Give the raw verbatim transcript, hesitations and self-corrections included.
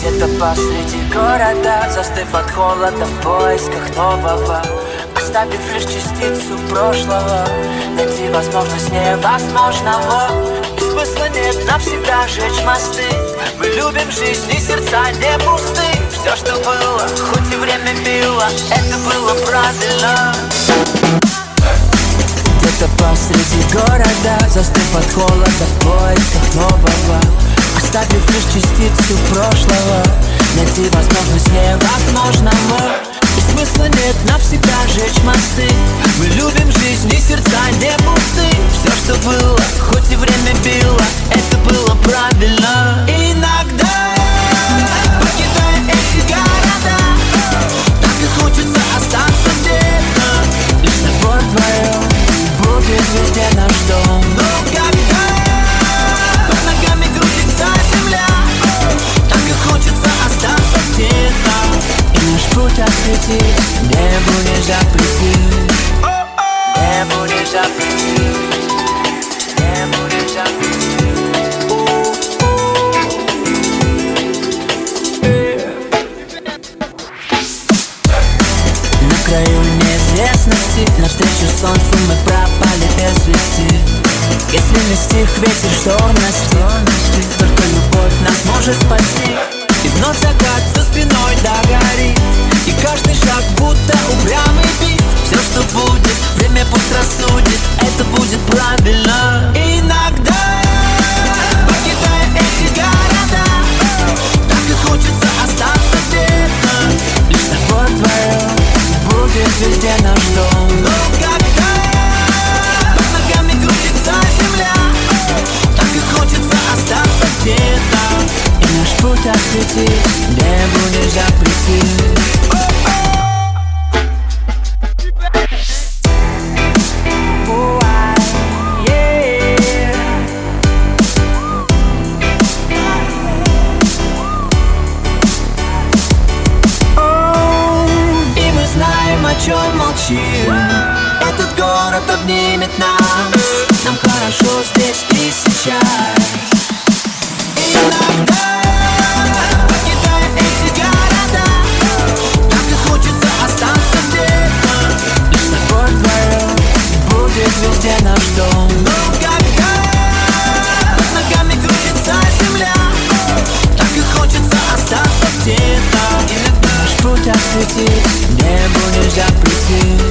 Где-то посреди города, застыв от холода в поисках нового, оставив лишь частицу прошлого, найти возможность невозможного. И смысла нет навсегда жечь мосты. Мы любим жизнь, и сердца не пусты. Все, что было, хоть и время било, это было правильно. Где-то посреди города, застыв от холода в поисках нового, оставив лишь частицу прошлого, найти возможность невозможного. И смысла нет навсегда жечь мосты. Мы любим жизнь, и сердца не пусты. Все, что было, хоть и время било, это было правильно. Иногда, покидая эти города, так и хочется остаться где-то. Лишь собой вдвоем будет везде наш дом. Но когда под ногами крутится земля, так и хочется остаться где-то. И наш путь осветить, небу нельзя прийти. Небу нельзя прийти. Небу нельзя прийти. На краю неизвестности, навстречу солнцу мы пропали без вести. Если не стих ветер, шторм настиг, только любовь нас может спасти. И вновь закат за спиной догорит, и каждый шаг будто упрямый бит. Все, что будет, время пусть рассудит, это будет правильно. Иногда, покидая эти города, так и хочется остаться где-то. Лишь с тобой вдвоем будет везде наш дом. Но когда под ногами крутится земля, так и хочется остаться где-то. И наш путь осветить, небу нельзя прийти. И мы знаем, о чем молчим. Этот город обнимет нас. Нам хорошо здесь и сейчас. Иногда, покидая эти города, так и хочется остаться где-то. Лишь с тобой вдвоем будет везде наш дом. Но когда под ногами крутится земля, так и хочется остаться где-то. Иногда наш путь осветить, небу нельзя прийти.